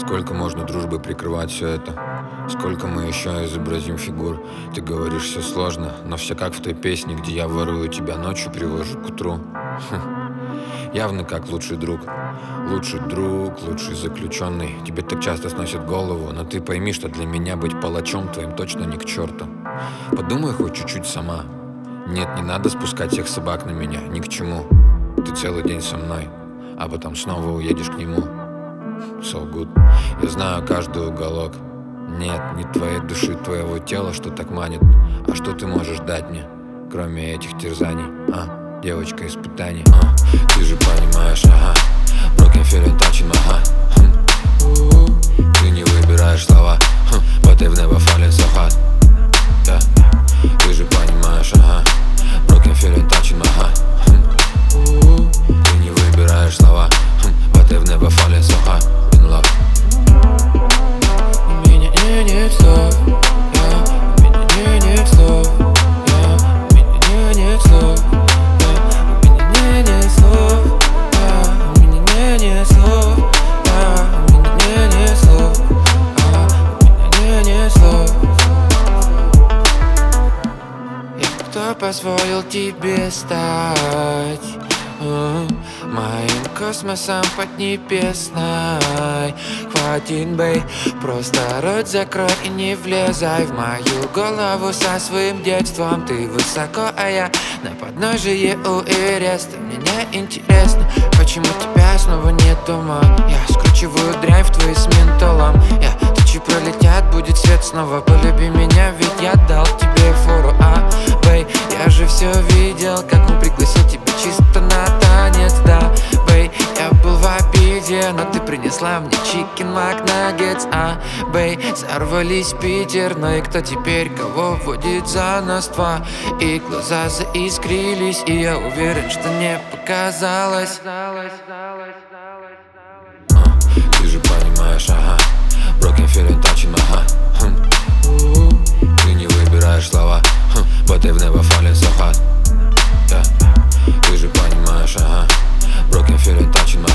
Сколько можно дружбы прикрывать все это? Сколько мы еще изобразим фигур? Ты говоришь, все сложно, но все как в той песне, где я ворую тебя ночью, привожу к утру. Явно как лучший друг. Лучший друг, лучший заключенный. Тебе так часто сносят голову, но ты пойми, что для меня быть палачом твоим точно не к черту. Подумай хоть чуть-чуть сама. Нет, не надо спускать всех собак на меня, ни к чему. Ты целый день со мной, а потом снова уедешь к нему. So good. Я знаю каждый уголок. Нет, не твоей души, твоего тела, что так манит. А что ты можешь дать мне, кроме этих терзаний? Девочка испытаний. Ты же понимаешь, ага. Broken feeling touching my heart. Ты не выбираешь слова, but I've never fallen so hard. Ты же понимаешь, ага. Broken feeling touching my heart. Ты не выбираешь слова, but I've never fallen so hard in love. У меня нет слов, у меня нет слов, у меня нет слов, у меня нет слов, у меня нет слов, у меня нет слов, у меня нет слов. Кто позволил тебе стать моим космосом поднебесной? Хватит, бей, просто рот закрой и не влезай в мою голову со своим детством. Ты высоко, а я на подножии у Эвереста. Мне не интересно, почему тебя снова нет дома. Я скручиваю дрянь в твои с ментолом. Тучи пролетят, будет свет снова. Полюби меня, ведь я дал тебе фору. Бей, я же все видел, как он пригласил тебя чисто на танец. Да, бей, я был в обиде, но ты принесла мне чикен макнаггетс. Бей, сорвались в Питер, но и кто теперь кого водит за нас два? И глаза заискрились, и я уверен, что не показалось. Ты же понимаешь, ага. Broken feeling touching my heart. Ты не выбираешь слова, but I've never fallen so hard. Ты же понимаешь, ага. Broken feeling touching my